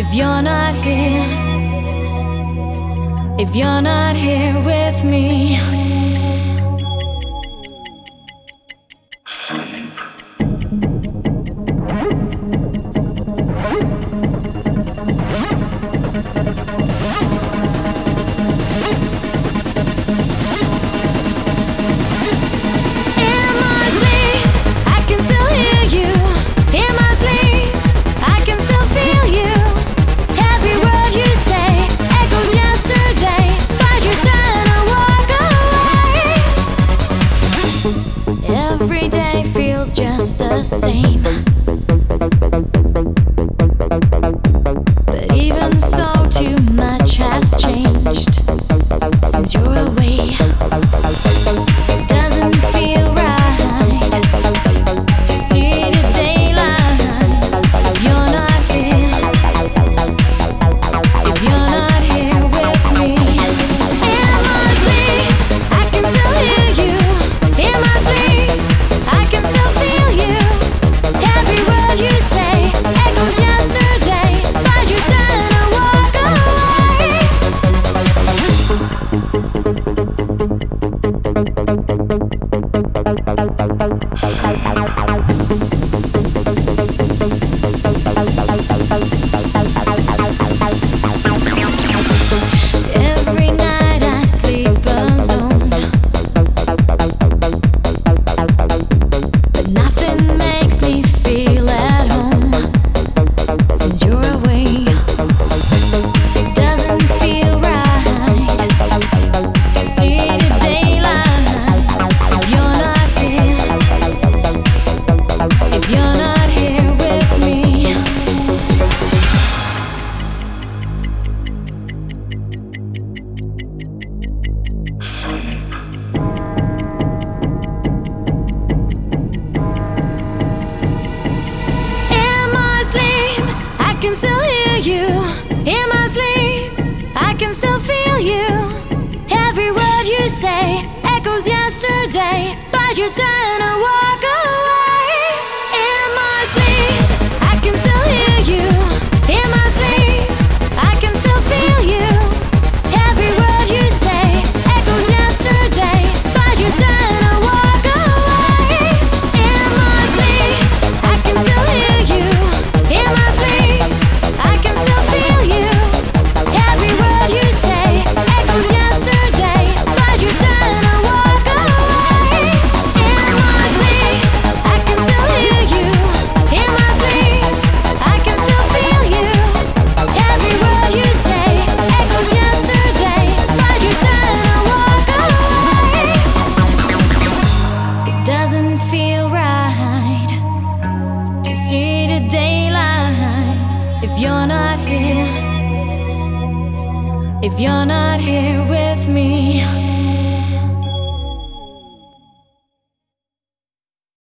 you're not here, if you're not here with me. Every day feels just the same, but even so, too much has changed since you're away. It doesn't feel right to see the daylight if you're not here, if you're not here with me. In my sleep, I can still hear you. In my sleep, I can still feel you. Every word you say echoes yesterday, but you turn and walk away. Every night I sleep alone, but nothing makes me feel at home since you're away. It doesn't feel right to see the daylight if you're not here, if you're not here with me. In my sleep, I can still hear you. In my sleep, I can still feel you. Every word you say echoes yesterday, but you turn and walk away. In my sleep, I can still hear you. In my sleep, I can still feel you. Every word you say echoes yesterday, but you turn and walk away. In my sleep, I can still hear you. In my sleep, I can still feel you. Every word you say echoes yesterday, but you turn and walk away. In my sleep, I can still hear you. In my sleep, I can still feel you. Every word you say echoes yesterday, but you turn and walk away. It doesn't feel right to see the daylight if you're not here, if you're not here with me.